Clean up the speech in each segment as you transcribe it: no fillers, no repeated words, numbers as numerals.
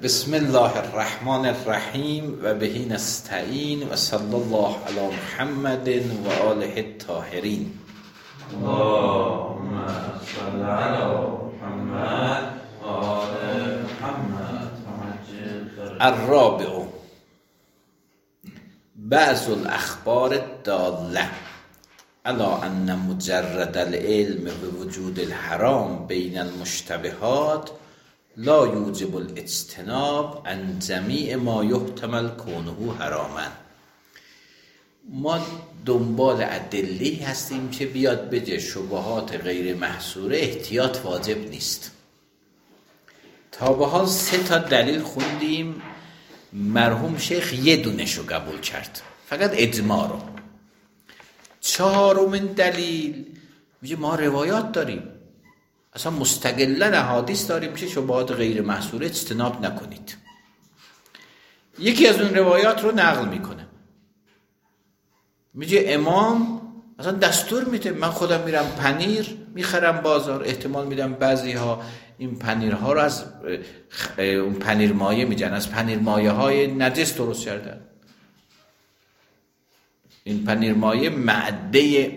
بسم الله الرحمن الرحیم و بهی نستعین و صلی الله علی محمد و آله الطاهرین. اللهم صل علی محمد و آل محمد. الرابع بعض الاخبار الداله على ان مجرد العلم بوجود الحرام بین المشتبهات لا یوجب الاجتناب عن جمیع ما یحتمل کونه حراما. ما دنبال ادله‌ای هستیم که بیاد بگه شبهات غیر محصوره احتیاط واجب نیست. تا به حال 3 دلیل خوندیم، مرحوم شیخ یه دونشو قبول کرد، فقط اجماع رو. 4مین دلیل میگه ما روایات داریم، اصلا مستقلا احادیث داریم که شبهات غیر محصوره اجتناب نکنید. یکی از اون روایات رو نقل میکنه، میگه امام اصلا دستور میده، من خودم میرم پنیر میخرم بازار، احتمال میدم بعضی ها این پنیرها رو از اون پنیر مایه میجن، از پنیر مایه های نجس درست کردن. این پنیر مایه معده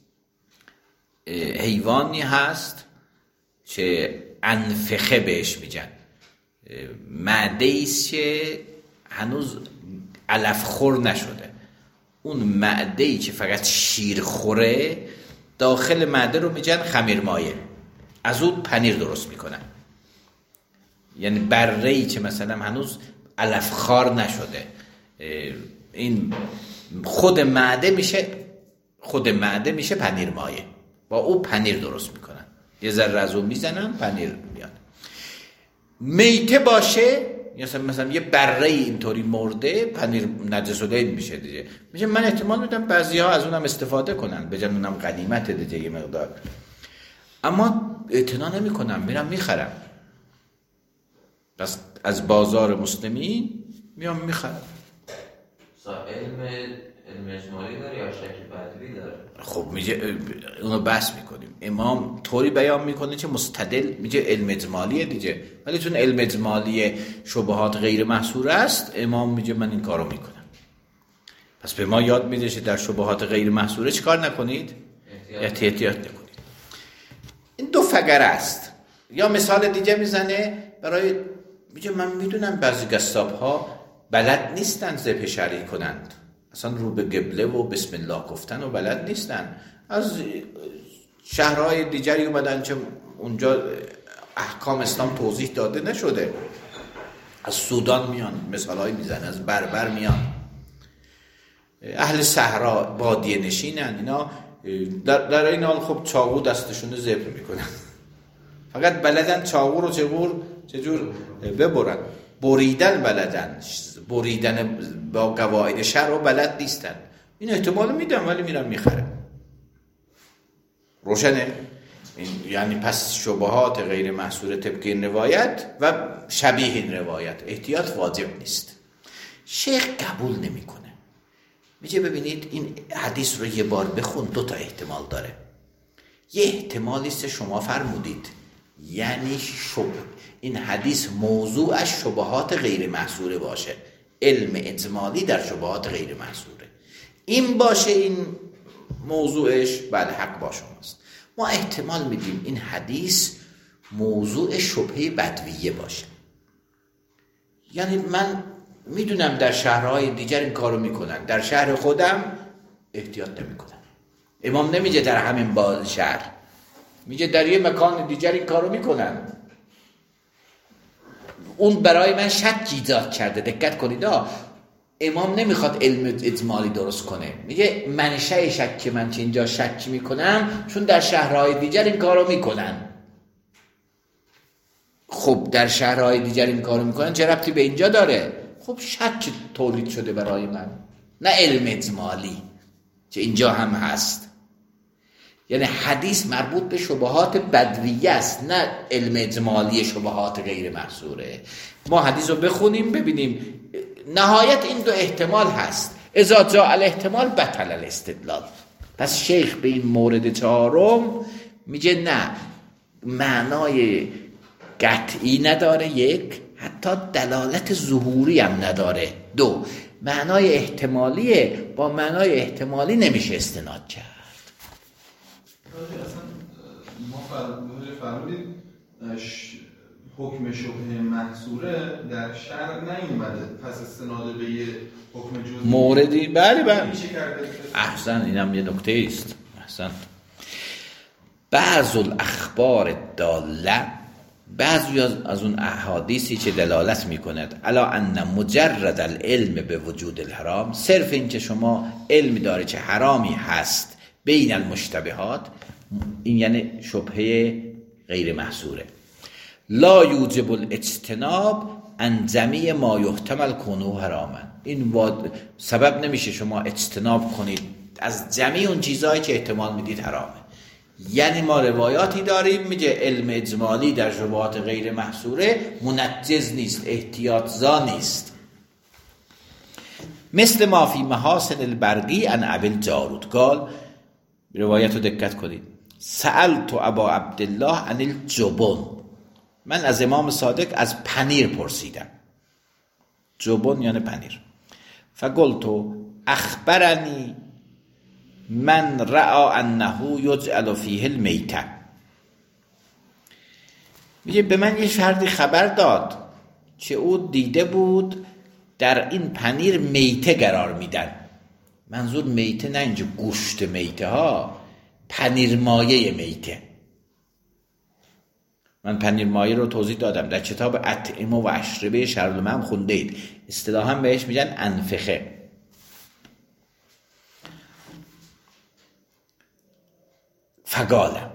حیوانی هست که انفخه بهش میگن، معده ایست که هنوز علف خور نشده. اون معده ای که فقط شیر خوره داخل معده رو میگن خمیر مایه، از اون پنیر درست میکنن. یعنی بره ای که مثلا هنوز علف خار نشده، این خود معده میشه پنیر مایه، با او پنیر درست میکنن. یه ذره از اون میزنن پنیر میاد. میته باشه، مثلا یه بره اینطوری مرده، پنیر نجسوده میشه دیگه. میشه من احتمال میدم بعضی‌ها از اونم استفاده کنن، بجن اونم غنیمت دیگه یه مقدار، اما اعتنا نمیکنم، میرم میخرم. پس از بازار مسلمین میام میخرم. علم اجمالی داره یا شک بدوی داره؟ خب میگه اونو بحث میکنیم. امام طوری بیان میکنه که مستدل، میگه علم اجمالیه دیگه، ولی چون علم اجمالی شبهات غیر محصور است، امام میگه من این کارو میکنم. پس به ما یاد میده که در شبهات غیر محصوره چیکار نکنید؟ احتیاط نکنید. این 2 فقره است. یا مثال دیگه میزنه برای، میگه من میدونم بعضی قصاب ها بلد نیستن ذبح شرعی کنند، اصلا رو به قبله و بسم الله گفتن و بلد نیستن. از شهرهای دیگری اومدن که اونجا احکام اسلام توضیح داده نشده، از سودان میان مثالهایی میزن، از بربر میان، اهل صحرا بادیه نشینن، اینا در این حال خب چاقو دستشون ذبح میکنن، فقط بلدن چاقو رو چجور ببرن. بریدن بلدن، بریدن با قواعد شرع رو بلد نیستن. این احتمال میدم ولی میرم میخرم. روشنه؟ یعنی پس شبهات غیر محصوره طبق این روایت و شبیه این روایت احتیاط واجب نیست. شیخ قبول نمیکنه، میگه ببینید این حدیث رو یه بار بخون، 2 احتمال داره. یه احتمالی است شما فرمودید، یعنی این حدیث موضوعش شبهات غیر محصوره باشه، علم اجمالی در شبهات غیر محصوره این باشه، این موضوعش، بله حق با شماست. ما احتمال میدیم این حدیث موضوع شبهه بدویه باشه، یعنی من میدونم در شهرهای دیگر این کارو میکنن، در شهر خودم احتیاط نمیکنن. امام نمیگه در همین شهر، میگه در یه مکان دیگر این کارو میکنن، اون برای من شک ایجاد کرده. دقت کنید، امام نمیخواد علم اجمالی درست کنه، میگه منشأ شک من که اینجا شک میکنم چون در شهرهای دیگر این کارو میکنن. خب در شهرهای دیگر این کارو میکنن چه ربطی به اینجا داره؟ خب شک تولید شده برای من، نه علم اجمالی که اینجا هم هست. یعنی حدیث مربوط به شبهات بدویه است، نه علم اجمالی شبهات غیر محصوره. ما حدیث رو بخونیم ببینیم نهایت این 2 احتمال هست. اذا جاء الاحتمال بطل الاستدلال. پس شیخ به این مورد 4 میگه نه، معنای قطعی نداره یک، حتی دلالت ظهوری هم نداره. 2 معنای احتمالیه، با معنای احتمالی نمیشه استناد کرد. اصلا ما فرمودید حکم شبهه محصوره در شرع نیومده، پس استناد به یه حکم جزئی موردی بله میشه کرده. احسن، اینم یه نکته است. احسن. بعض الاخبار الداله، بعضی از اون احادیثی که دلالت میکند الا ان مجرد العلم به وجود الحرام، صرف این که شما علمی داره که حرامی هست بین المشتبهات، این یعنی شبهه غیر محصوره، لا یوجب الاجتناب عن جمیع ما یحتمل کنه حراما، این سبب نمیشه شما اجتناب کنید از جمیع اون چیزهایی که احتمال میدید حرامه. یعنی ما روایاتی داریم میگه علم اجمالی در شبهات غیر محصوره منجز نیست، احتیاطزا نیست. مثل ما فی محاسن البرقی عن ابی الجارود قال، روایت رو دقت کنید، سألت ابا عبدالله عن الجبن، من از امام صادق از پنیر پرسیدم. جبن یعنی پنیر. فقلت اخبرنی من رأى انه یجعل فیه المیته، میگه به من یه فردی خبر داد که او دیده بود در این پنیر میته قرار میدن. منظور میته نه اینجا گوشت میته ها، پنیر مایه میته. من پنیر مایه رو توضیح دادم در کتاب اطعمه و اشربه شرح‌المم هم خونده اید. اصطلاحاً بهش میگن انفخه. فقالم،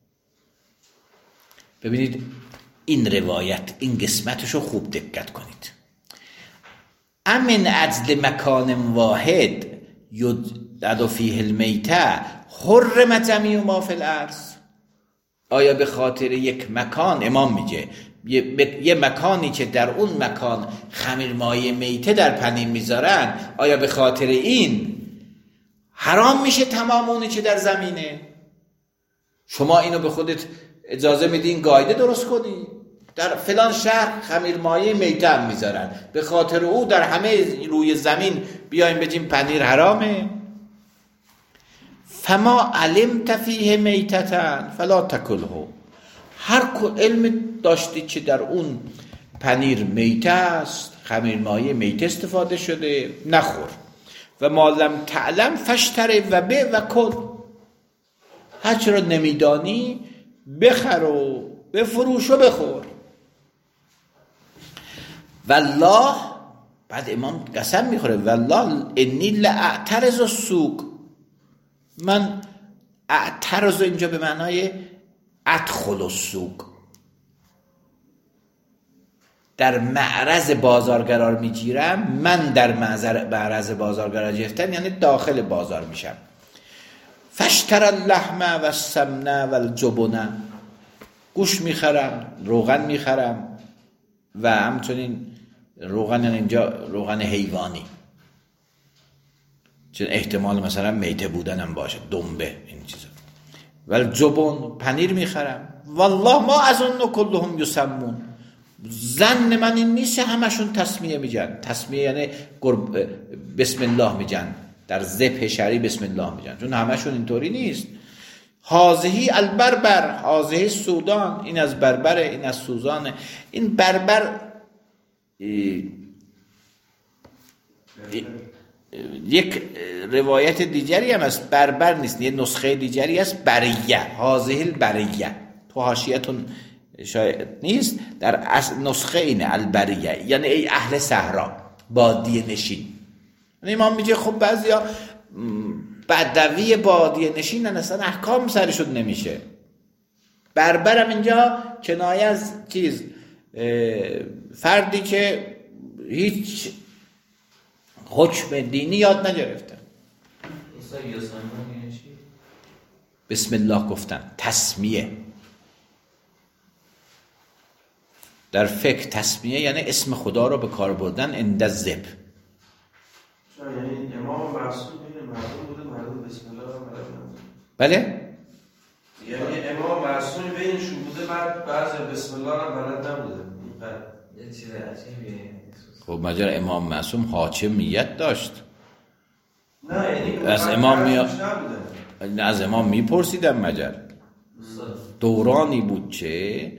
ببینید این روایت، این قسمتش رو خوب دقت کنید. امن عجل مکان واحد یدعو فیه المیته حرم جمیع ما فی الارض، آیا به خاطر یک مکان، امام میگه یه مکانی که در اون مکان خمیر مایه میته در پنیر میذارن، آیا به خاطر این حرام میشه تمام اونی که در زمینه؟ شما اینو به خودت اجازه میدین قاعده درست کنی؟ در فلان شهر خمیر مایه میته هم میذارن، به خاطر او در همه روی زمین بیایم بگیم پنیر حرامه؟ فما علمت فیه میتتن فلا تکله، هر علم داشتید که در اون پنیر میته است، خمیر مایه میته استفاده شده، نخور. و ما لم تعلم فاشتر و به و کل، هر چی رو نمیدانی بخر و بفروش و بخور. والله، بعد امام قسم میخوره، والله انی لاعترض السوق، من اعترض اینجا به معنای ادخل السوق، در معرض بازار قرار میگیرم. من در معرض بازار قرار گرفتم یعنی داخل بازار میشم. فاشتر اللحم و السمن و الجبن، گوش میخرم، روغن میخرم، و همچنین روغن یعنی اینجا روغن حیوانی، چون احتمال مثلا میته بودن هم باشه، دنبه، این چیزا. و الجبن، پنیر میخرم. والله ما اظن کلهم یسمون، زن من این نیست همشون تسمیه میگن. تسمیه یعنی بسم الله میگن، در ذبح شرعی بسم الله میگن، چون همشون اینطوری نیست. هازهی البربر، هازهی سودان، این از بربره، این از سوزانه. این بربر یک روایت دیگری هم است، بربر نیست، یه نسخه دیگری است، بریه، هازهی البریه. تو حاشیه‌تون شاید نیست، در نسخه اینه البریه، یعنی ای اهل صحرا، بادیه نشین. امام میگه خب بعضیا بدوی بادیه نشینن، اصلا احکام سرشون نمیشه. بربرم اینجا کنایه از چیز، فردی که هیچ حکم دینی یاد نگرفته. بسم الله گفتن، تسمیه. در فقه تسمیه یعنی اسم خدا رو به کار بردن عند الذبح. یعنی امام معصوم بین مردم بوده، مردم بسم الله رو بلد نبوده. بله؟ یعنی امام معصوم بینشون بوده، بعضی بسم الله رو بلد نبوده. چیز عجیبیه. خب مجرد امام معصوم حاکمیت داشت. نه یعنی از امام میپرسیدم مجرد دورانی بود که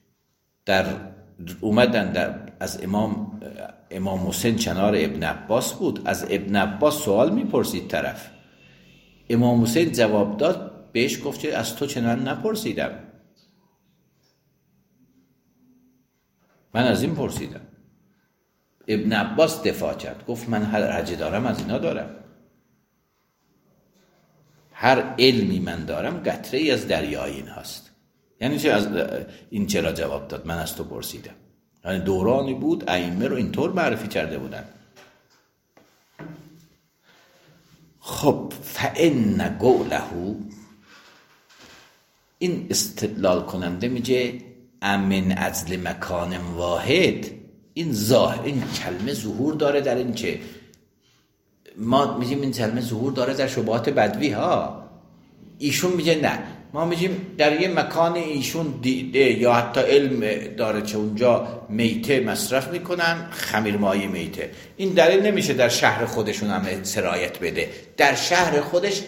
اومدن از امام حسین کنار ابن عباس بود، از ابن عباس سوال میپرسید طرف، امام حسین جواب داد، بهش گفت که از تو چنان نپرسیدم، من از این پرسیدم. ابن عباس دفاع کرد، گفت من هر حجه دارم از اینا دارم، هر علمی من دارم قطره ای از دریای این هست. یعنی چه از این چرا جواب داد من از تو پرسیدم؟ یعنی دورانی بود ائمه رو اینطور معرفی کرده بودن. خب فإن قوله، این استدلال کننده میگه امن عزل مکان واحد، این کلمه ظهور داره در این که ما میگیم این کلمه ظهور داره در شبهات بدوی ها. ایشون میگه نه، ما میگیم در یه مکان ایشون دیده یا حتی علم داره که اونجا میته مصرف میکنن، خمیرمایه میته. این دلیل نمیشه در شهر خودشون هم سرایت بده، در شهر خودش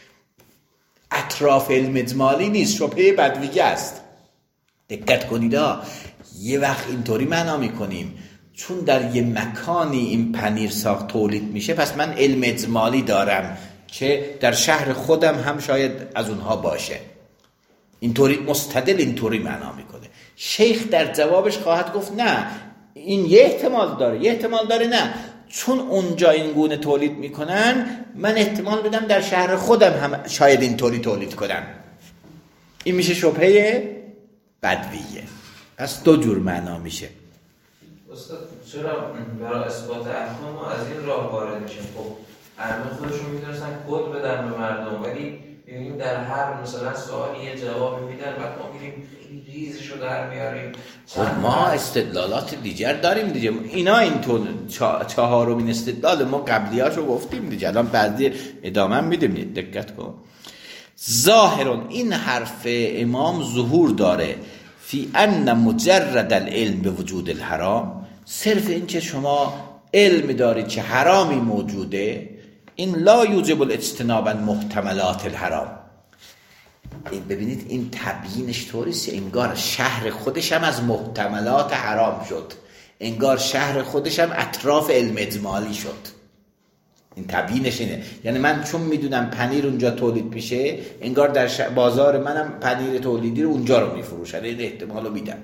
اطراف علم اجمالی نیست، شبهه بدویه است. دقت کنید ها، یه وقت اینطوری معنا میکنیم چون در یه مکانی این پنیر ساخت تولید میشه، پس من علم اجمالی دارم که در شهر خودم هم شاید از اونها باشه. اینطوری مستدل اینطوری معنا میکنه. شیخ در جوابش خواهد گفت نه، این یه احتمال داره نه، چون اونجا این گونه تولید میکنن من احتمال بدم در شهر خودم هم شاید اینطوری تولید کنن. این میشه شبهه بدویه. پس دو جور معنا میشه. استاد چرا برای اثبات احکام ما از این راه وارد میشیم؟ خب ائمه خودشون میتونستن کد بدن به مردم، ولی میبینیم در هر مثلا سوالی یه جواب میدن، بعد ما میریم ریزشو در میاریم. خب ما استدلالات دیگر داریم دیگه، اینا اینطور چهارمین استدلال ما قبلیاشو گفتیم دیگه، الان بعضی ادامه میدیم. دقت کن، ظاهرون این حرف امام ظهور داره فی ان مجرد العلم به وجود الحرام، صرف این که شما علم دارید که حرامی موجوده، این لا یوجب الاجتناب عن محتملات الحرام. ببینید این تبیینش طوریست، انگار شهر خودش هم از محتملات حرام شد، انگار شهر خودش هم اطراف علم اجمالی شد. این تبیینش اینه، یعنی من چون میدونم پنیر اونجا تولید میشه، انگار در بازار منم پنیر تولیدی رو اونجا رو میفروشن، این احتمال رو میدم.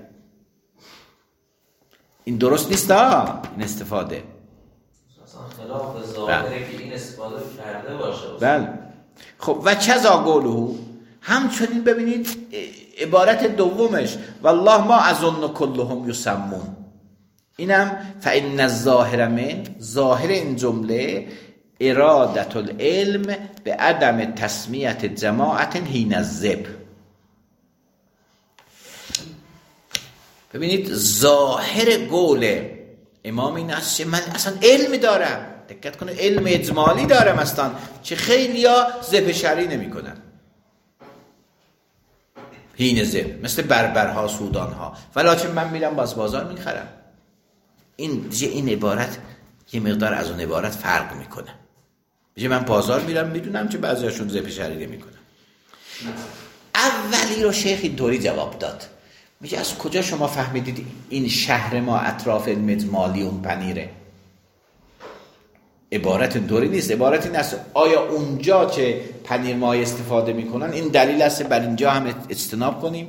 این درست نیست ها، این استفاده اصلا خلاف ظاهره که این استفاده کرده باشه. بله. خب و کذا قوله، همچنین ببینید عبارت دومش والله ما اظن کلهم یسمون، اینم فإن الظاهر من، ظاهر این جمله ارادت العلم به عدم تسمیت جماعت حین الذب. ببینید ظاهر قول امام این است که من اصلا علم دارم، دقت کنید علم اجمالی دارم اصلا، که خیلی ها ذبح شرعی نمی کنن حین ذبح، مثل بربرها سودانها، ولیکن من میرم باز بازار میخرم. این عبارت یه مقدار از اون عبارت فرق میکنه. میگه من بازار میرم میدونم که بعضیاشون ذبح شرعی نمیکنن. اولی رو شیخ اینطوری جواب داد، میگه از کجا شما فهمیدید این شهر ما اطراف علم اجمالی اون پنیره؟ عبارت اینطوری نیست، عبارت این است آیا اونجا که پنیر مای استفاده میکنن این دلیل است بر اینجا هم اجتناب کنیم؟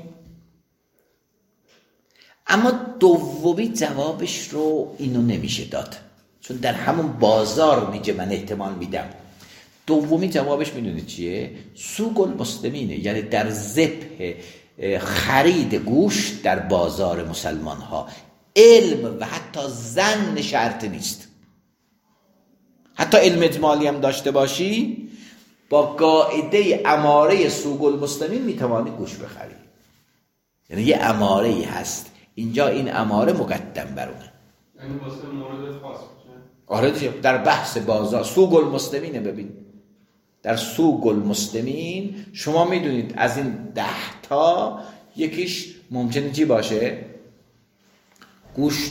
اما دومی جوابش رو اینو نمیشه داد، چون در همون بازار میگه من احتمال میدم. دومی جوابش میدونید چیه؟ سوق المسلمینه، یعنی در ذبح خرید گوشت در بازار مسلمان ها علم و حتی ظن شرط نیست. حتی علم اجمالی هم داشته باشی، با قاعده اماره سوق المسلمین میتوانی گوشت بخری. یعنی یه اماره ای هست اینجا، این اماره مقدم بر اونه، یعنی واسه مورد خاص باشه. آره دیگه، در بحث بازار سوق المسلمینه. ببین در سوق المسلمین شما میدونید از این 10 تا یکیش ممکنه چی باشه؟ گوشت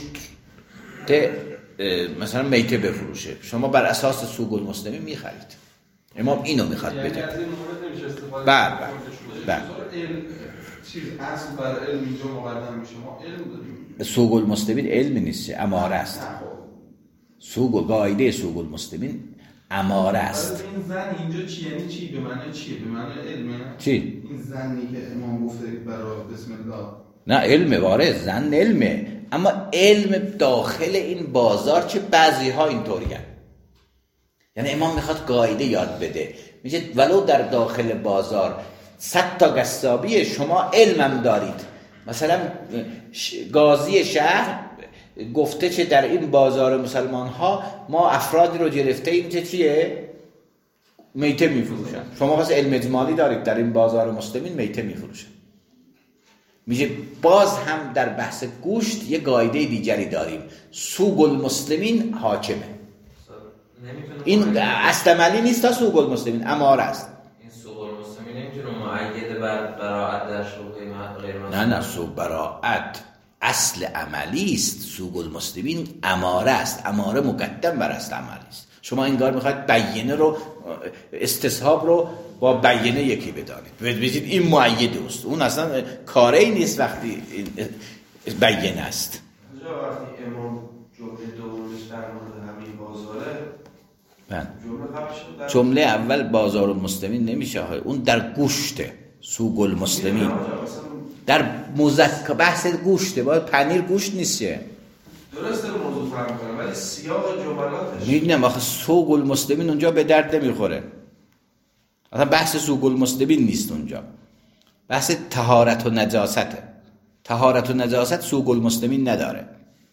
مثلا میته بفروشه، شما بر اساس سوق المسلمین میخرید. امام اینو میخواد بگه. یعنی از این مورد نمیشه استفاده بله. چیز اصل بر علم اینجا مقدم میشه. ما علم داریم. سوق المسلمین علم نیست، اماره است. سوق قاعده سوق المسلمین اماره است. این زن اینجا چی یعنی چی؟ به معنی چیه؟ به معنی علمه؟ چی؟ این زنی که امام گفته برای بسم الله. نه علم واره، زن علمه، اما علم داخل این بازار چه بعضی ها اینطوری هست. یعنی امام میخواد قاعده یاد بده، میگه ولو در داخل بازار 100 تا قصابی شما علمم دارید، مثلا قاضی شهر گفته چه در این بازار مسلمان ها ما افرادی رو گرفته ایم که چیه؟ میته میفروشن. شما پس علم اجمالی دارید در این بازار مسلمین میته میفروشن. میگه باز هم در بحث گوشت یه قاعده دیگری داریم، سوق المسلمین حاکمه. این استعمالی نیست تا سوق المسلمین اماره است. این سوق المسلمین نمیتونه معید بر براءت در شبهه غیر مسلمان. نه سوق براءت اصل عملی است، سوق المسلمین اماره است. اماره مقدم بر اصل عملی است. شما انگار میخواید بیینه رو استصحاب رو با بیینه یکی بدانید، بگید این معید است، اون اصلا کاری نیست وقتی بیینه است. اونجا وقتی امام جمله دومش در مورد همین بازاره، جمله اول بازار المسلمین نمیشه، اون در گوشته سوق المسلمین، در مزکا بحث گوشته، باید پنیر گوشت نیسته. درسته موضوع فهم کنم ولی سیاق جملاتش میدونم آخه سوق المسلمین اونجا به درد نمیخوره. اصلا بحث سوق المسلمین نیست اونجا، بحث طهارت و نجاسته. طهارت و نجاست سوق المسلمین نداره.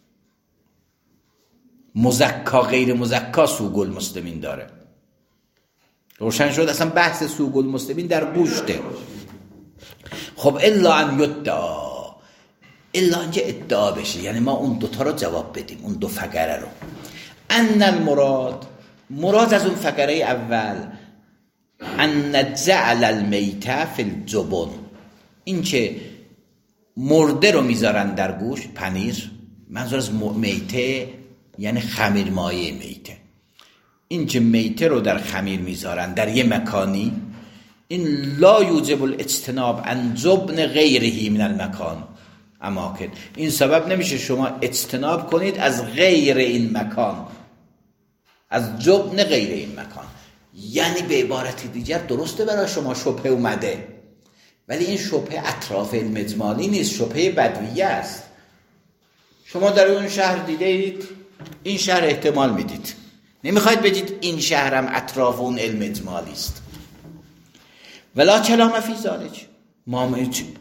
مزکا غیر مزکا سوق المسلمین داره. روشن شد؟ اصلا بحث سوق المسلمین در گوشته. خب الا ان یدعا، الا اینکه ادعا بشه، یعنی ما اون دوتا رو جواب بدیم، اون دو فقره رو. ان مراد از اون فقره اول ان جعل المیت فی الجبن، این که مرده رو میذارن در گوشت، پنیر، منظور از میته یعنی خمیر مایه میته، این که میته رو در خمیر میذارن در یه مکانی، این لا یوجب الاجتناب عن جبن غیره من المکان اماکن، این سبب نمیشه شما اجتناب کنید از غیر این مکان، از جبن غیر این مکان. یعنی به عبارت دیگر درسته برای شما شبهه اومده، ولی این شبهه اطراف علم اجمالی نیست، شبهه بدویه است. شما در اون شهر دیدید، این شهر احتمال میدید، نمیخواید بگید این شهرم اطراف اون علم اجمالی است. ولا کلام فی ذلک، ما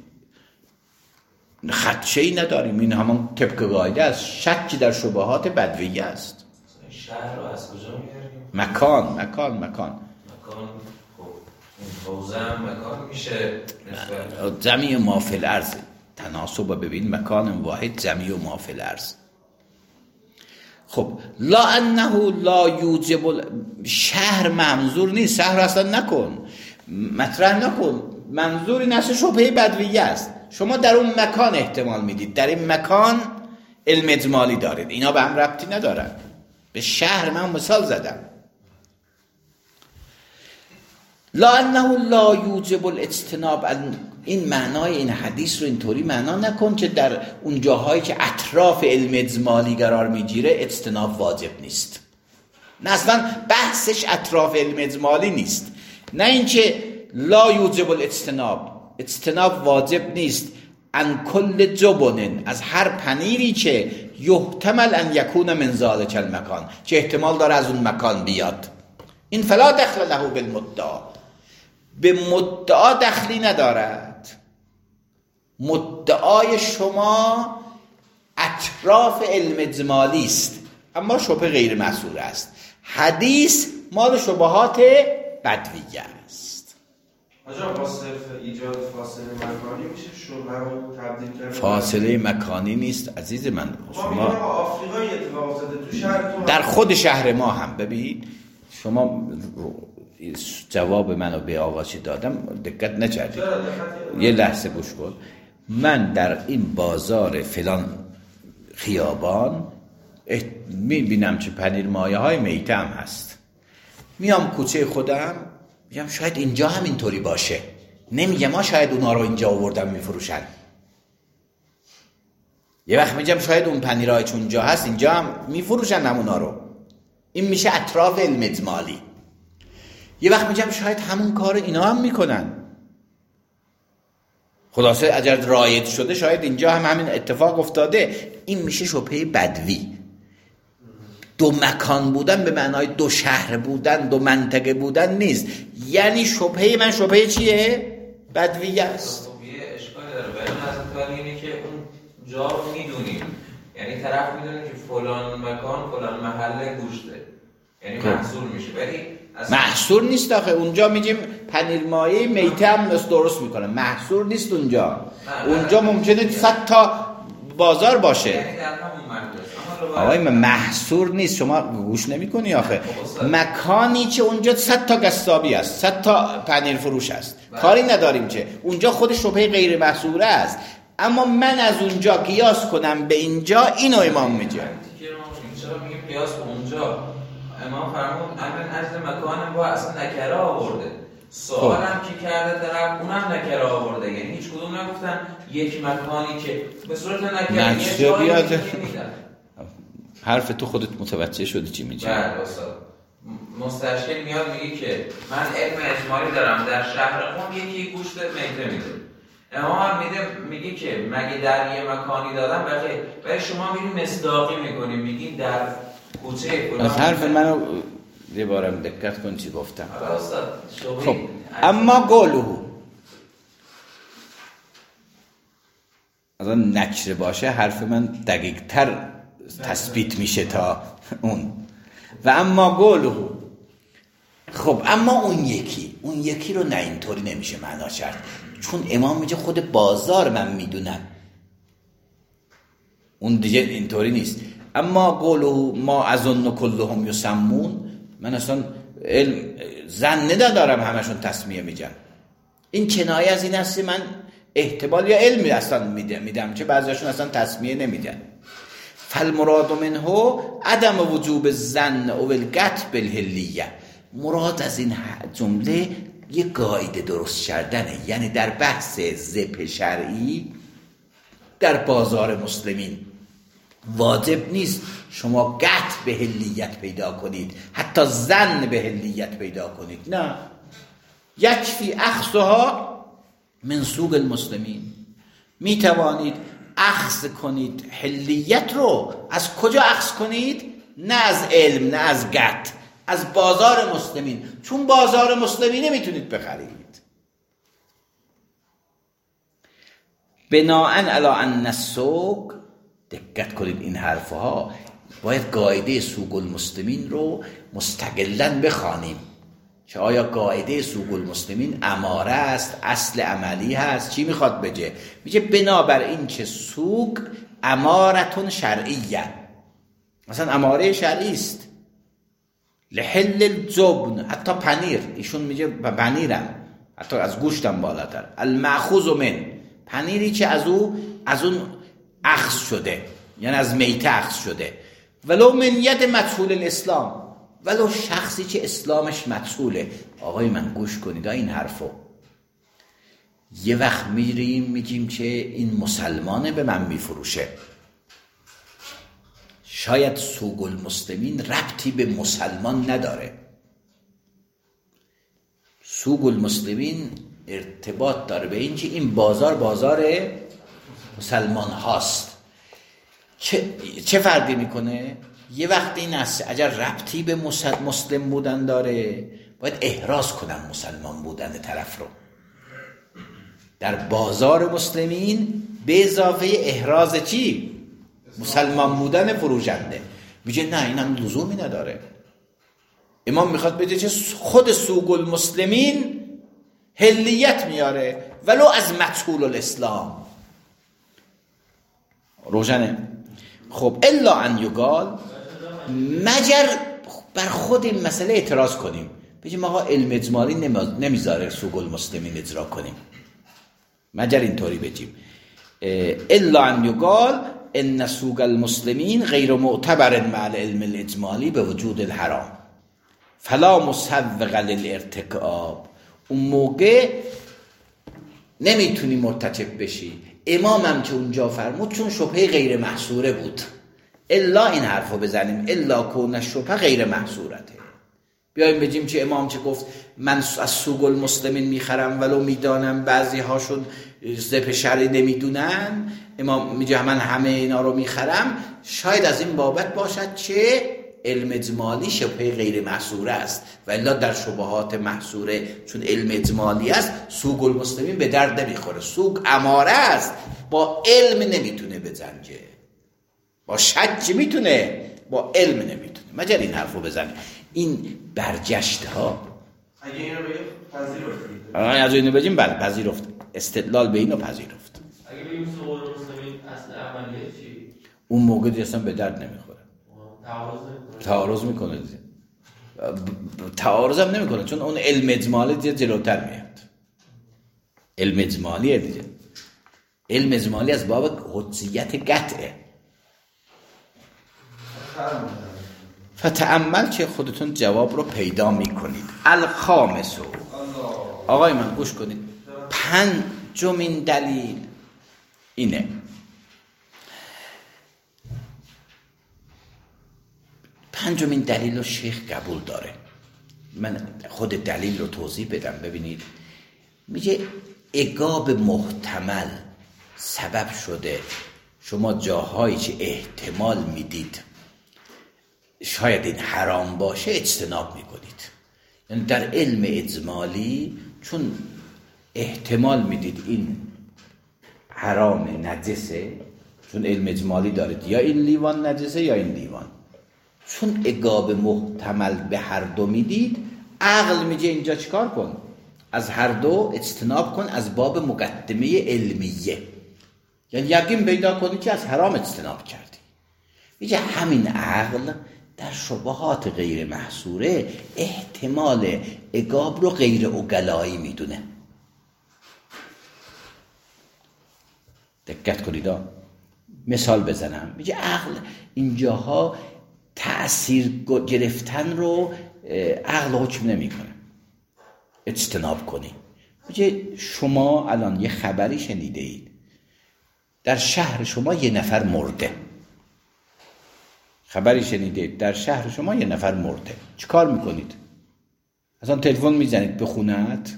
خدشه‌ای نداریم، این همان طبق قاعده است. شکی در شبهات بدویه است. شهر رو از کجا میاریم؟ مکان خب این حوزه هم مکان میشه جمعی ما فی الارض، تناسب ببین، مکان واحد جمعی ما فی الارض. خب لا انه لا یوجب، شهر منظور نیست، شهر اصلا نکن، مطرح نکن، منظور این است شبهه بدویه است. شما در اون مکان احتمال میدید، در این مکان علم اجمالی دارید، اینا به هم ربطی ندارن. به شهر من مثال زدم. لا انه لا یوجب الاجتناب، این معنای این حدیث رو اینطوری معنا نکن که در اون جاهایی که اطراف علم اجمالی قرار میگیره اجتناب واجب نیست. نه اصلا بحثش اطراف علم اجمالی نیست، نه اینکه لا یوجب الاجتناب، اجتناب واجب نیست ان کل جبن، از هر پنیری که یحتمل ان یکون من ذلک المکان، که احتمال داره از اون مکان بیاد. این فلا دخل له بالمدعا، به مدعا دخلی ندارد. مدعای شما اطراف علم اجمالی است، اما شبه غیر محصور است. حدیث مال شبهات بدویه است. آجا با صرف ایجاد فاصله مکانی میشه شبهه رو تبدیل کرد؟ فاصله مکانی نیست عزیز من. شما آفریقای اتفاق افتاده تو شهر، تو در خود شهر ما هم ببین، شما جواب منو به آقاچی دادم دقت نکردید، یه لحظه گوش کن. من در این بازار فلان خیابان میبینم چه پنیر مایه های میته هم هست، میام کوچه خودم میگم شاید اینجا هم اینطوری باشه، نمیگم ما شاید اونا رو اینجا آوردن میفروشن. یه وقت میگم شاید اون پنیرهای چون اونجا هست اینجا هم میفروشن همونا رو. این میشه اطراف علم اجمالی. یه وقت میگم شاید همون کار اینا هم میکنن. خلاصه اگر رایج شده شاید اینجا هم همین اتفاق افتاده. این میشه شبهه بدوی. دو مکان بودن به معنای دو شهر بودن، دو منطقه بودن نیست. یعنی شبهه من شبهه چیه؟ بدوی است. خب یه اشکالی داره. ولی من از اینه که اون جا رو میدونیم، یعنی طرف میدونه که فلان مکان فلان محله گوشته، یعنی محصول میشه. ولی محصول نیست آخه. اونجا میگیم پنیر مایه میته هم درست میکنه، محصول نیست اونجا. اونجا ممکنه 100 تا بازار باشه، یعنی در همون مدرسه. آقای محصول نیست. شما گوش نمیکنی آخه. مکانی که اونجا 100 تا قصابی است، 100 تا پنیر فروش است، کاری نداریم که اونجا خود شبهه غیر محصوله است. اما من از اونجا قیاس کنم به اینجا، اینو امام میگه. چرا میگیم قیاس به اونجا؟ امام فرمود امن اجل مکان با اصلا نکره آورده. سوال هم که کرده طرف اونم نکره آورده، یعنی هیچ کدوم نگفتن یک مکانی که به صورت نکره یه جایی میدن. حرف تو خودت متوجه شدی چی میگی؟ بله استاد. مستشکل میاد میگه که من علم اجمالی دارم، در شهر قم یکی گوشت میته میده. امام هم میگه که مگه در یه مکانی دادم، ولی شما میرین مصداقی میکنیم میگین در کوچه فلان. حرف منو یه بارم دقت کن چی گفتم. خب اما قوله از آن نکره باشه حرف من دقیق تر تثبیت میشه تا اون. و اما قوله، خب اما اون یکی رو نه اینطوری نمیشه معنا کرد، چون امام میگه خود بازار من میدونم، اون دیگه اینطوری نیست. اما قوله ما اظن کلهم یسمون، من اصلا زن ندارم همشون تسمیه میگن. این کنایه از این است من احتمال یا علمی اصلا میدم که بعضیشون اصلا تسمیه نمیدن. فالمراد منه عدم وجوب الظن او القطع بالحلیه. مراد از این جمله یه قاعده درست کردنه، یعنی در بحث ذبح شرعی در بازار مسلمین واجب نیست شما قطع به حلیت پیدا کنید، حتی ظن به حلیت پیدا کنید. نه، یکفی اخذها من سوق المسلمین. می توانید اخذ کنید حلیت رو. از کجا اخذ کنید؟ نه از علم، نه از قطع، از بازار مسلمین، چون بازار مسلمین نمیتونید بخرید. بناءً علی ان السوق، دقت کنید این حرفها، باید قاعده سوق المسلمین رو مستقلاً بخوانیم که آیا قاعده سوق المسلمین اماره است، اصل عملی هست، چی میخواد بگه؟ میگه بنابر این که سوق امارتون شرعیه، مثلا اماره شرعی است. لحل الجبن، حتی پنیر، ایشون میگه پنیرم حتی از گوشتم بالاتر، المأخوذ من، پنیری که از اون اخذ شده، یعنی از میته اخذ شده. ولو من ید مجهول الاسلام، ولو شخصی که اسلامش مجهوله. آقای من گوش کنید این حرفو. یه وقت میگیم که این مسلمانه به من میفروشه، شاید سوق المسلمین ربطی به مسلمان نداره. سوق المسلمین ارتباط داره به این که این بازار مسلمان هاست. چه فردی میکنه؟ یه وقت این است اگر ربطی به مسلم بودن داره باید احراز کنم مسلمان بودن طرف رو در بازار مسلمین، به اضافه احراز چی؟ مسلمان بودن فروشنده. میگه نه اینم لزومی نداره. امام میخواد بگه که خود سوق المسلمین حلیت میاره ولو از مجهول الاسلام. روشنه؟ خب الا ان یقال، مگر بر خود این مسئله اعتراض کنیم بگیم آقا علم اجمالی نمیذاره سوق المسلمین اجرا کنیم، مگر اینطوری بگیم الا ان یقال ان سوق المسلمین غیر معتبر مع العلم الاجمالی به وجود الحرام فلا مسوق للارتکاب. اون موقع نمیتونی مرتکب بشی. امامم که اونجا فرمود چون شبهه غیر محصوره بود، الا این حرفو بزنیم الا کون الشبهه غیر محصورته. بیایم بگیم که امام چه گفت من از سوق المسلمین میخرم ولو میدانم بعضی هاشون ذبح شرعی نمیدونن، امام میگه من همه اینا رو میخرم، شاید از این بابت باشد که علم اجمالی شبهه غیر محصوره است و الا در شبهات محصوره چون علم اجمالی است سوق المسلمین به درد نمیخوره. سوق اماره است، با علم نمیتونه بزنجه، با شج میتونه، با علم نمیتونه. مگر این حرفو بزنه. این برجشت ها اگه اینو بگیم پذیرفتید، از اینو بگیم بله پذیرفت، استدلال به اینو پذیرفت. اگه بگیم سوق المسلمین اصل عملیه چی؟ اون موقع دیگه اصلا به درد نمیخوره. تعارض نمیکنه. تعارض هم نمیکنه چون اون علم اجمالی دیگه جلوتر میاد. علم اجمالیه دیگه. علم اجمالی از باب حجیت قطعه. فتأمل که خودتون جواب رو پیدا میکنید. الخامسو، آقای من گوش کنید، پنجمین دلیل اینه. پنجمین دلیل رو شیخ قبول داره. من خود دلیل رو توضیح بدم. ببینید میگه عقاب محتمل سبب شده شما جاهایی که احتمال میدید شاید این حرام باشه اجتناب میکنید. یعنی در علم اجمالی چون احتمال میدید این حرام نجسه، چون علم اجمالی دارید یا این لیوان نجسه یا این لیوان، چون عقاب محتمل به هر دو میدید، عقل میگه اینجا چیکار کن؟ از هر دو اجتناب کن از باب مقدمه علمیه. یعنی یقین پیدا کنی که از حرام اجتناب کردی. میگه همین عقل در شبهات غیر محصوره احتمال عقاب رو غیر عقلایی میدونه. دقت کنید. مثال بزنم. میگه عقل اینجاها تأثیر گرفتن رو عقل حکم نمیکنه، اجتناب کنی. میگه شما الان یه خبری شنیده اید در شهر شما یه نفر مرده، خبری شنیده اید در شهر شما یه نفر مرده، چی کار میکنید؟ اصلا تلفن میزنید به خونه‌ات؟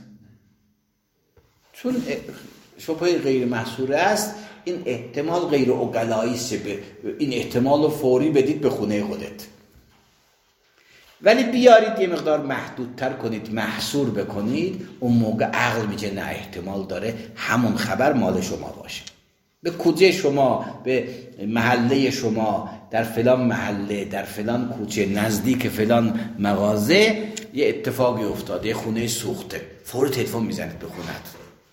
چون شبهه غیر محصوره است، این احتمال غیر عقلایی است، این احتمال رو فوری بدید به خونه خودت. ولی بیارید یه مقدار محدودتر کنید، محصور بکنید، اون موقع عقل میگه نه، احتمال داره همون خبر مال شما باشه، به کوچه شما، به محله شما، در فلان محله، در فلان کوچه، نزدیک فلان مغازه یه اتفاقی افتاده، یه خونه سوخته، فوری تلفن میزنید به خونت.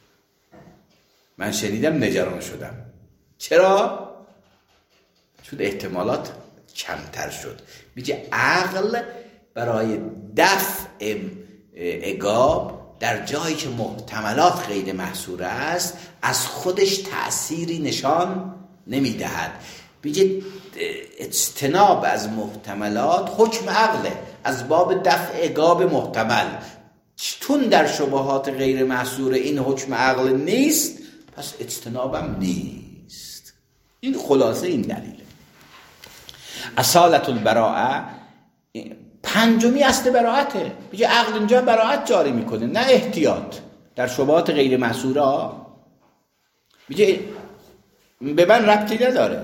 من شنیدم نگران شدم. چرا؟ چون احتمالات کمتر شد. میگه عقل برای دفع عقاب در جایی که محتملات غیر محصوره است از خودش تأثیری نشان نمیدهد. میگه اجتناب از محتملات حکم عقله از باب دفع عقاب محتمل. چون در شبهات غیر محصوره این حکم عقل نیست، پس اجتنابم نیست. این خلاصه این دلیله. اصالت البراءه پنجمی اصل براءته. میگه عقل اینجا براءت جاری میکنه، نه احتیاط در شبهات غیر محصوره. میگه به من ربطی نداره.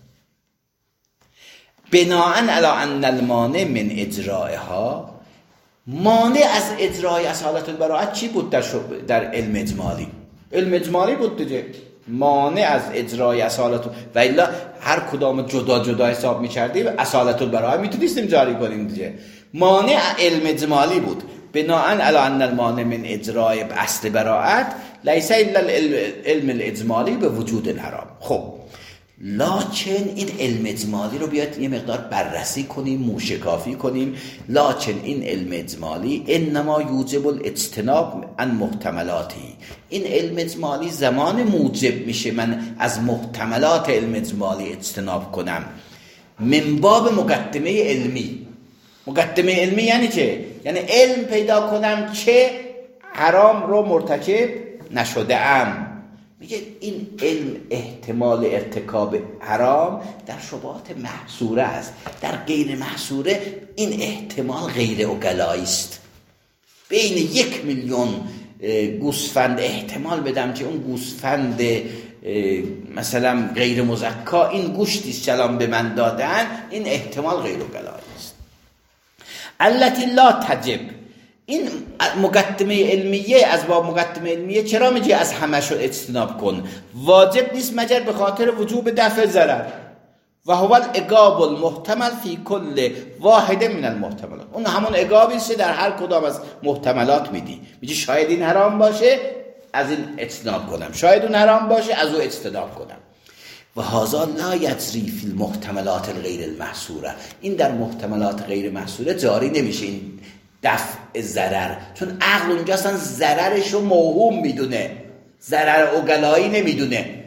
بناءً علی ان المانع من اجرائها، مانع از اجرای اصالت البراءت چی بود در علم اجمالی؟ علم اجمالی بود دیگه. مانع از اجرای اصالت، و الا هر کدام جدا جدا حساب می‌کردیم اصالت البراءه میتونستیم جاری کنیم دیگه. مانع علم اجمالی بود. بناءً علی ان المانع من اجرای اصل براءت لیس الا العلم الاجمالی به وجود الحرام. خب لاکن این علم اجمالی رو بیاد یه مقدار بررسی کنیم، موشکافی کنیم. لاکن این علم اجمالی انما یوجب الاجتناب عن محتملاتی، این علم اجمالی زمان موجب میشه من از محتملات علم اجمالی اجتناب کنم. من باب مقدمه علمی. مقدمه علمی یعنی چه؟ یعنی علم پیدا کنم که حرام رو مرتکب نشده ام. میگه این علم احتمال ارتکاب حرام در شبهات محصوره است، در غیر محصوره این احتمال غیر عقلایی است. بین 1 میلیون گوسفند احتمال بدم که اون گوسفند مثلا غیر مزکا این گوشتی سلام به من دادن، این احتمال غیر عقلایی است. التي لا تجب، این مقدمه علمیه از باب مقدمه علمیه چرا میگه از همشو اجتناب کن؟ واجب نیست مگر به خاطر وجوب دفع ضرر. و هو العقاب المحتمل فی کل واحد من المحتملات، اون همون عقابی است در هر کدام از محتملات میدی. میگه شاید این حرام باشه از این اجتناب کنم، شاید اون حرام باشه از او اجتناب کنم. و هذا لا یجری فی المحتملات الغیر المحصوره، این در محتملات غیر محصوره جاری نمیشه این دفع ضرر، چون عقل اونجا اصلا ضررش رو موهوم میدونه، ضرر عقلایی نمیدونه.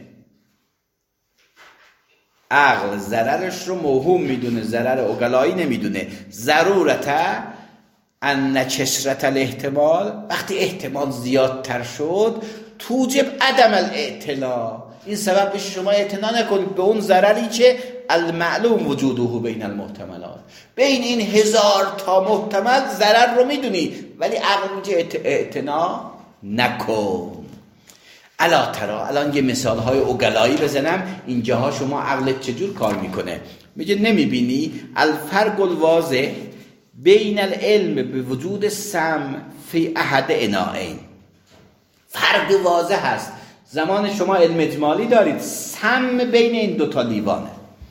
عقل ضررش رو موهوم میدونه، ضرر عقلایی نمیدونه. ضرورت ان کثرت الاحتمال، وقتی احتمال زیادتر شد توجب عدم الاعتلا، این سبب بشه شما اعتنا نکنید به اون ضرری که المعلوم وجوده بین المحتملات، بین این 1000 تا محتمل ضرر رو میدونی ولی عقل میگه اعتنا نکن. الا ترا، الان یه مثال های عقلایی بزنم اینجاها شما عقلت چجور کار میکنه. میگه نمیبینی الفرق الواضح بین العلم به وجود سم فی احد انائین، فرق واضح هست زمان شما علم اجمالی دارید سم بین این 2 تا لیوانه،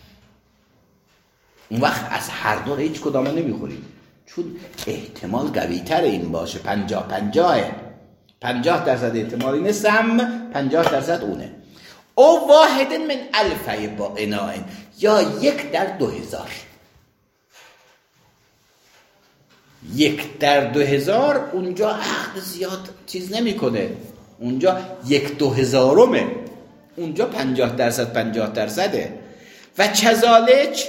اون وقت از هر دو هیچ کدامو نمیخورید چون احتمال قوی تر این باشه. 50% احتمال اینه سم، 50% اونه. او واحد من الف با انائن، یا 1 در 2000. 1 در 2000 اونجا عقل زیاد چیز نمیکنه، اونجا 1/2000 اونجا 50% و کذالک.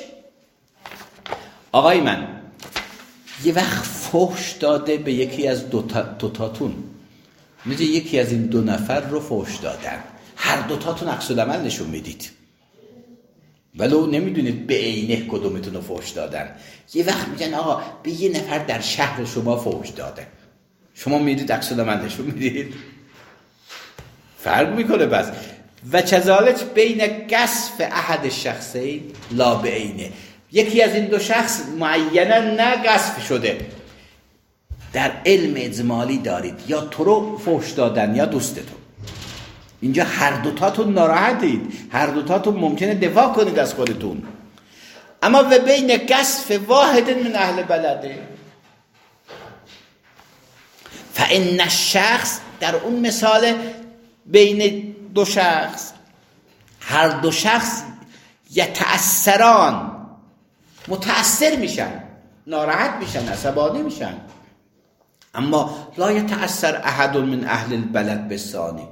آقای من یه وقت فحش داده به یکی از دوتاتون، میگه یکی از این 2 نفر رو فحش دادن، هر دوتاتون عکس العمل نشون میدید ولو نمیدونید به عینه کدومتون رو فحش دادن. یه وقت میگن آقا به یه نفر در شهر شما فحش داده، شما میدید عکس العمل نشون میدید، فرق میکنه. بس و کذالک بین قصف احد الشخصین لا بعینه، یکی از این 2 شخص معینا نه قصف شده، در علم اجمالی دارید یا تو رو فحش دادن یا دوستتون، اینجا هر دوتاتون ناراحتید، هر دوتاتون ممکنه دفاع کنید از خودتون. اما و بین قصف واحد من اهل بلده فان الشخص، در اون مثال بین 2 شخص هر 2 شخص یتأثران، متأثر میشن، ناراحت میشن، عصبانی میشن. اما لا یتأثر احد من اهل البلد بالثانی،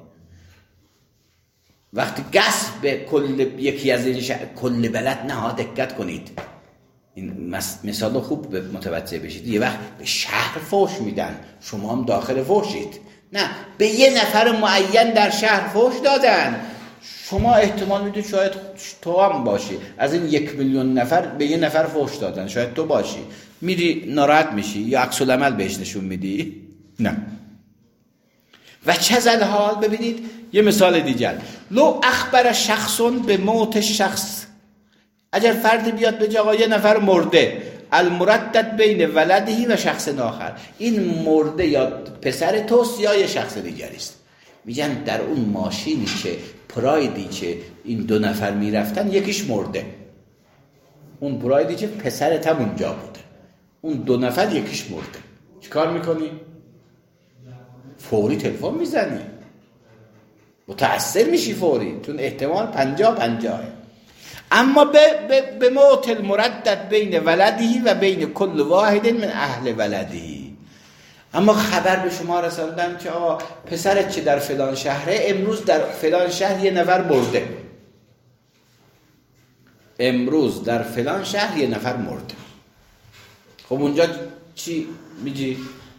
وقتی قصب کل یکی از این کل بلد، نه دقت کنید این مثال خوب متوجه بشید. یه وقت به شهر فحش میدن، شما هم داخل فحشید، نه به یه نفر معین در شهر فحش دادن، شما احتمال میدید شاید تو هم باشی، از این 1 میلیون نفر به یه نفر فحش دادن، شاید تو باشی، میری ناراحت میشی یا عکس العمل بهش نشون میدی؟ نه. و چزل حال، ببینید یه مثال دیگر، لو اخبر شخصون به موت شخص، اگر فردی بیاد بگه آقا یه نفر مرده، المردد بین ولدهی و شخص آخر، این مرده یا پسر توست یا یه شخص دیگری است، میگن در اون ماشینی که پرایدی که این 2 نفر میرفتن یکیش مرده، اون پرایدی که پسرت هم اونجا بوده، اون 2 نفر یکیش مرده، چی کار میکنی؟ فوری تلفن میزنی، متأثر میشی فوری، چون احتمال 50-50. اما به موت المردد بین ولدی و بین کل واحد من اهل ولدی. اما خبر به شما رساندن که آقا پسرت چه در فلان شهره، امروز در فلان شهر یه نفر مرده، امروز در فلان شهر یه نفر مرده. خب اونجا چی میگی؟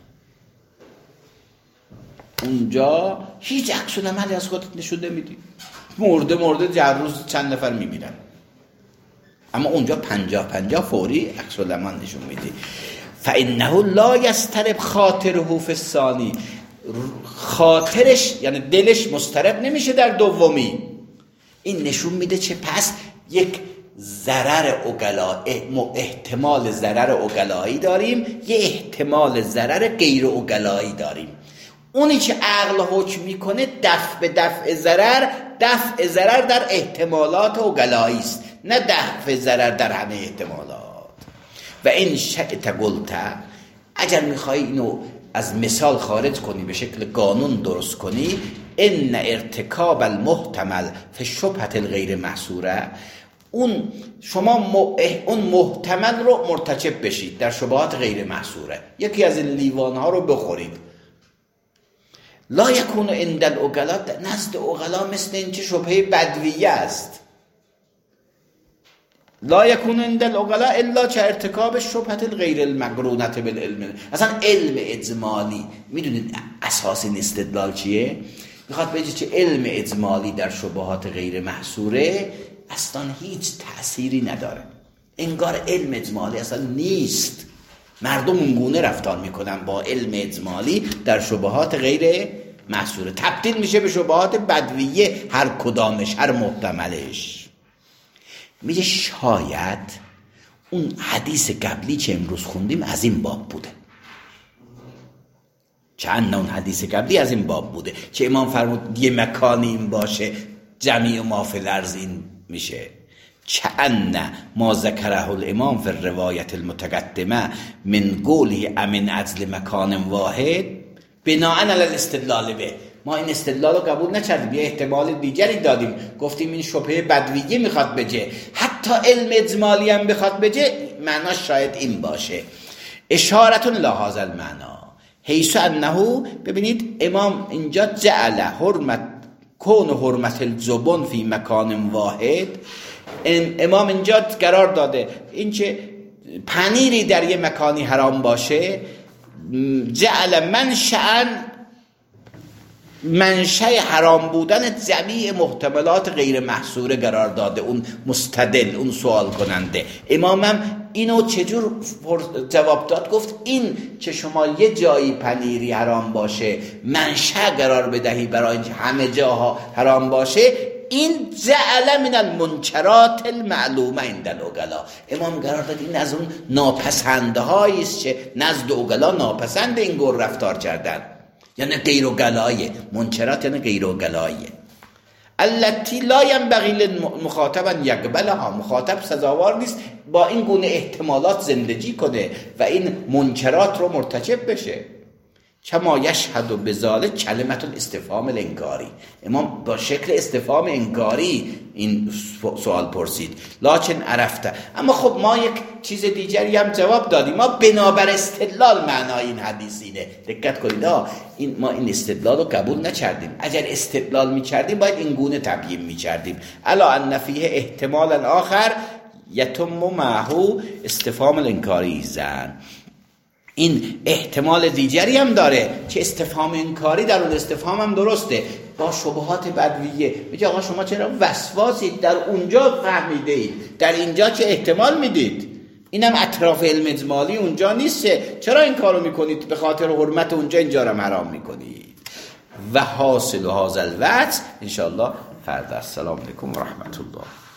اونجا هیچ عکس العملی از خودت نشون نمیدی، مرده هر روز چند نفر میمیرن. اما اونجا 50 فوری عکس العمل نشون میدی. فانه لا یسترب خاطره فی الثانی، خاطرش یعنی دلش مضطرب نمیشه در دومی. این نشون میده چه پس یک ضرر عقلا، احتمال ضرر عقلایی داریم، یه احتمال ضرر غیر عقلایی داریم. اونی که عقل حکم میکنه دفع ضرر در احتمالات عقلایی است، نه دفع ضرر در همه احتمالات. و این شئت قلت، اگر میخوای اینو از مثال خارج کنی، به شکل قانون درست کنی، ان ارتکاب المحتمل فی الشبهه الغیر محصوره، شما اون محتمل رو مرتکب بشید در شبهات غیر محصوره. یکی از این لیوان ها رو بخورید، لا یکون عند العقلا، نزد عقلا مثل این که شبهه بدویه است. لا یکون عند العقلا الا که ارتکاب شبهه الغیر المقرونه بالعلم. اصلا علم اجمالی، میدونید اساس این استدلال چیه؟ میخواد بگه که علم اجمالی در شبهات غیر محصوره اصلا هیچ تأثیری نداره، انگار علم اجمالی اصلا نیست. مردم اونگونه رفتار میکنن با علم اجمالی در شبهات غیر محصوره، تبدیل میشه به شبهات بدویه، هر کدامش، هر محتملش. میگه شاید اون حدیث قبلی که امروز خوندیم از این باب بوده، چند اون حدیث قبلی از این باب بوده که امام فرمود یه مکانی این باشه جمیع ما فی الارض این میشه. چأن ما ذکره الامام فی الروایت المتقدمه من قوله امن عزل مکان واحد بناء علی الاستدلال به، ما این استدلال رو قبول نکردیم، یه احتمال دیگری دادیم، گفتیم این شبهه بدویه میخواد بجه، حتی علم اجمالی هم بخواد بجه معناش شاید این باشه. اشارتون لهذا المعنا حیث انه، ببینید امام اینجا جعل حرمت کون حرمت الجبن فی مکان واحد، امام اینجا قرار داده این که پنیری در یه مکانی حرام باشه، جعل منشأ حرام بودن جمیع محتملات غیر محصوره قرار داده، اون مستدل، اون سوال کننده. امامم اینو چجور جواب داد؟ گفت این که شما یه جایی پنیری حرام باشه منشأ قرار بدهی برای اینکه همه جاها حرام باشه، این جعل من المنکرات المعلومه عند العقلا. امام قرار داد این از اون ناپسنده هایی است که نزد عقلا ناپسند این گور رفتار کردن، یعنی غیر عقلایه. منکرات یعنی غیر عقلایه. التي لا ينبغي للمخاطب ان يقبلها، مخاطب سزاوار نیست با این گونه احتمالات زندگی کنه و این منکرات رو مرتکب بشه. کما یشهد بذلک کلمه الاستفهام الانکاری، امام با شکل استفهام انکاری این سوال پرسید. لکن عرفته، اما خب ما یک چیز دیگری هم جواب دادیم، ما بنابر استدلال معنای این حدیث اینه. دقت کنید، ما این استدلال رو قبول نکردیم، اگر استدلال میکردیم باید این گونه تبیین میکردیم. الا ان فیه احتمالا آخر یتم معه استفهام الانکاری زن، این احتمال دیگری هم داره که استفهام انکاری در اون استفهام هم درسته با شبهات بدویه. میگه آقا شما چرا وسواسید، در اونجا فهمیده اید، در اینجا چه احتمال میدید، اینم اطراف علم اجمالی اونجا نیسته، چرا این کارو میکنید؟ به خاطر حرمت اونجا اینجا رو حرام میکنید. و حاصل هذا الوجه ان شاء الله فردا. السلام علیکم و رحمت الله.